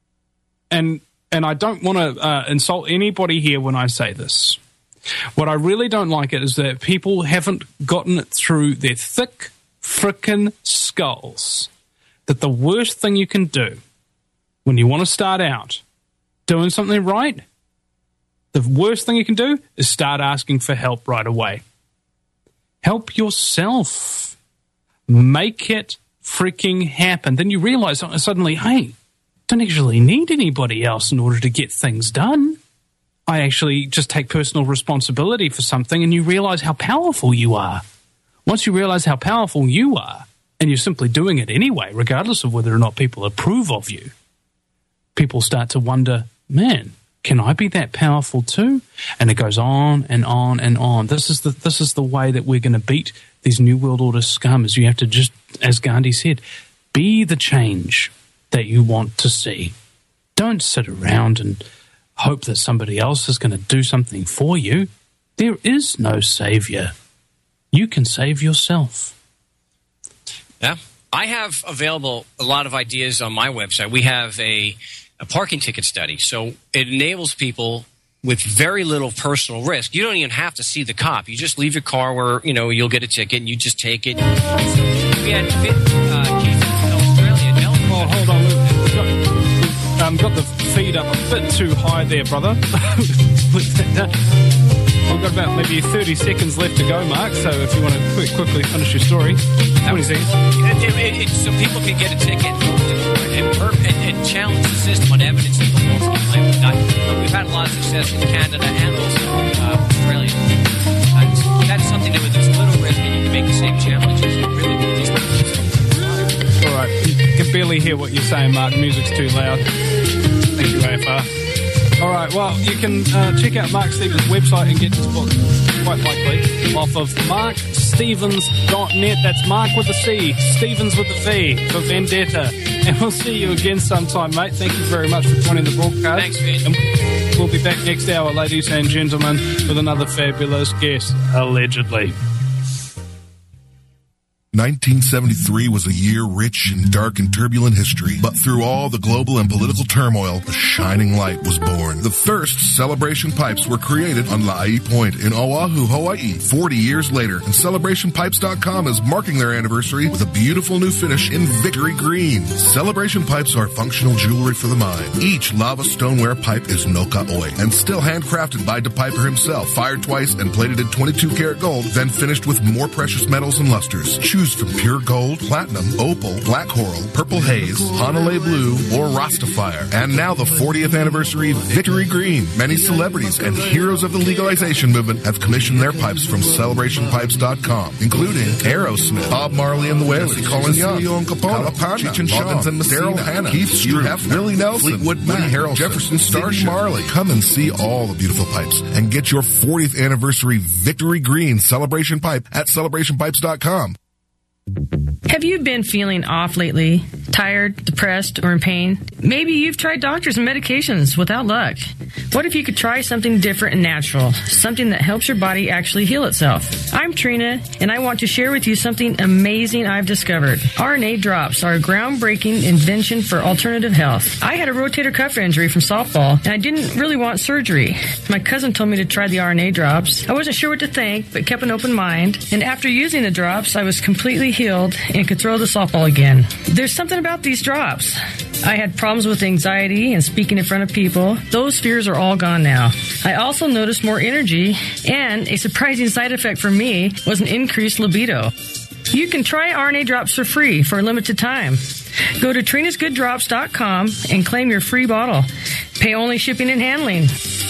and and I don't want to uh, insult anybody here when I say this, what I really don't like it is that people haven't gotten it through their thick frickin' skulls that the worst thing you can do when you want to start out doing something right, the worst thing you can do is start asking for help right away. Help yourself. Make it freaking happen. Then you realize suddenly, hey, don't actually need anybody else in order to get things done. I actually just take personal responsibility for something, and you realize how powerful you are. Once you realize how powerful you are, and you're simply doing it anyway, regardless of whether or not people approve of you, people start to wonder, man, can I be that powerful too? And it goes on and on and on. This is the this is the way that we're going to beat these New World Order scum, is you have to just, as Gandhi said, be the change that you want to see. Don't sit around and hope that somebody else is going to do something for you. There is no savior. You can save yourself. Yeah. I have available a lot of ideas on my website. We have a, a parking ticket study. So it enables people with very little personal risk. You don't even have to see the cop. You just leave your car where, you know, you'll get a ticket and you just take it. We had uh, cases in Australia. Melbourne. Oh, hold on. We've got, we've, um, got the feed up a bit too high there, brother. We've got about maybe thirty seconds left to go, Mark, so if you want to quick, quickly finish your story. twenty seconds. It, it, it, so people can get a ticket and, and, and challenge the system on evidence that the laws can claim. We've had a lot of success in Canada and also uh, Australia. Uh, that's something that with this little risk and you can make the same challenges. It really these things. All right, you can barely hear what you're saying, Mark. Music's too loud. Thank you, A F R. All right, well, you can uh, check out Mark Stevens' website and get this book, quite likely, off of mark stevens dot net. That's Mark with a C, Stevens with a V, for Vendetta. And we'll see you again sometime, mate. Thank you very much for joining the broadcast. Thanks, Vin. And we'll be back next hour, ladies and gentlemen, with another fabulous guest, allegedly. nineteen seventy-three was a year rich in dark and turbulent history, but through all the global and political turmoil, a shining light was born. The first Celebration Pipes were created on La'i Point in Oahu, Hawaii, forty years later, and Celebration Pipes dot com is marking their anniversary with a beautiful new finish in Victory Green. Celebration Pipes are functional jewelry for the mind. Each lava stoneware pipe is no ka'oi and still handcrafted by DePiper himself, fired twice and plated in twenty-two karat gold, then finished with more precious metals and lusters. Choose from pure gold, platinum, opal, black coral, purple haze, Hanalei blue, or Rastafire. And now the fortieth anniversary Victory Green. Many celebrities and heroes of the legalization movement have commissioned their pipes from Celebration Pipes dot com, including Aerosmith, Bob Marley and the Wailers, Colin Young, Capone, Cheech and Chong, Daryl Hannah, Keith Stewart, Willie Nelson, Fleetwood Mac, Harrelson, Jefferson Starship, Marley. Come and see all the beautiful pipes and get your fortieth anniversary Victory Green Celebration Pipe at Celebration Pipes dot com. Have you been feeling off lately? Tired, depressed, or in pain? Maybe you've tried doctors and medications without luck. What if you could try something different and natural? Something that helps your body actually heal itself. I'm Trina, and I want to share with you something amazing I've discovered. R N A drops are a groundbreaking invention for alternative health. I had a rotator cuff injury from softball, and I didn't really want surgery. My cousin told me to try the R N A drops. I wasn't sure what to think, but kept an open mind. And after using the drops, I was completely healed and could throw the softball again. There's something about these drops. I had problems with anxiety and speaking in front of people. Those fears are all gone now. I also noticed more energy, and a surprising side effect for me was an increased libido. You can try R N A drops for free for a limited time. Go to trinas good drops dot com and claim your free bottle. Pay only shipping and handling.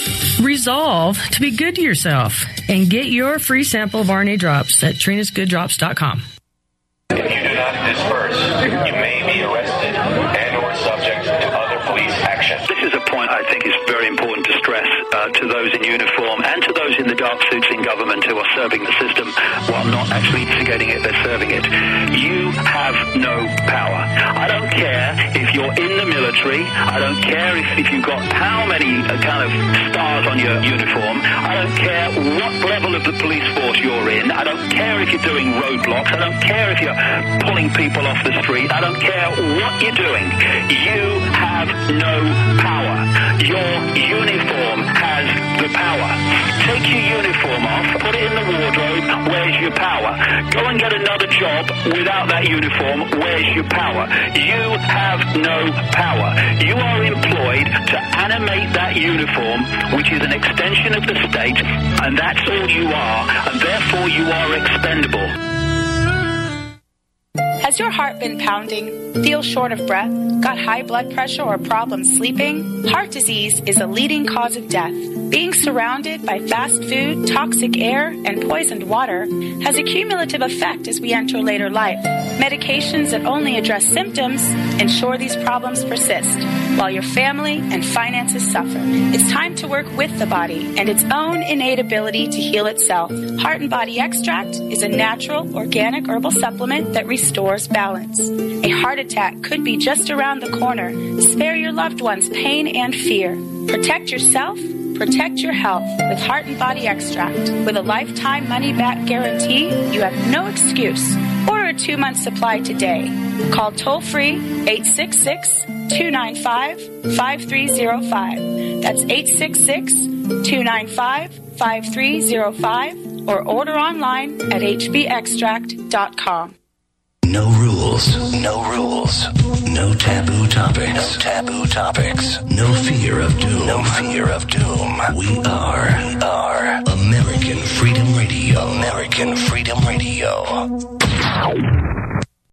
Resolve to be good to yourself and get your free sample of R N A drops at trinas good drops dot com. If you do not disperse, you may be arrested and or subject to other police action. This is a point I think is very important to stress uh, to those in uniform and to those in the dark suits in government who are serving the system while not actually instigating it, they're serving it. You have no power. I don't care if you're in the military. I don't care if, if you've got how many uh, kind of stars on your uniform. I don't care what level of the police force you're in. I don't care if you're doing roadblocks. I don't care if you're pulling people off the street. I don't care what you're doing. You have no power. Your uniform has the power. Take your uniform off, put it in the wardrobe. Where's your power? Go and get another job without that uniform. Where's your power? You have no power. You are employed to animate that uniform, which is an extension of the state, and that's all you are, and therefore you are expendable. Has your heart been pounding? Feel short of breath? Got high blood pressure or problems sleeping? Heart disease is a leading cause of death. Being surrounded by fast food, toxic air, and poisoned water has a cumulative effect as we enter later life. Medications that only address symptoms ensure these problems persist. while your family and finances suffer. It's time to work with the body and its own innate ability to heal itself. Heart and Body Extract is a natural, organic herbal supplement that restores balance. A heart attack could be just around the corner. Spare your loved ones pain and fear. Protect yourself. Protect your health with Heart and Body Extract. With a lifetime money-back guarantee, you have no excuse. Order a two-month supply today. Call toll-free eight six six, two nine five, five three zero five. That's eight six six, two nine five, five three zero five or order online at h b extract dot com. No rules, no rules, no taboo topics, no taboo topics, no fear of doom, no fear of doom. We are, we are American Freedom Radio, American Freedom Radio.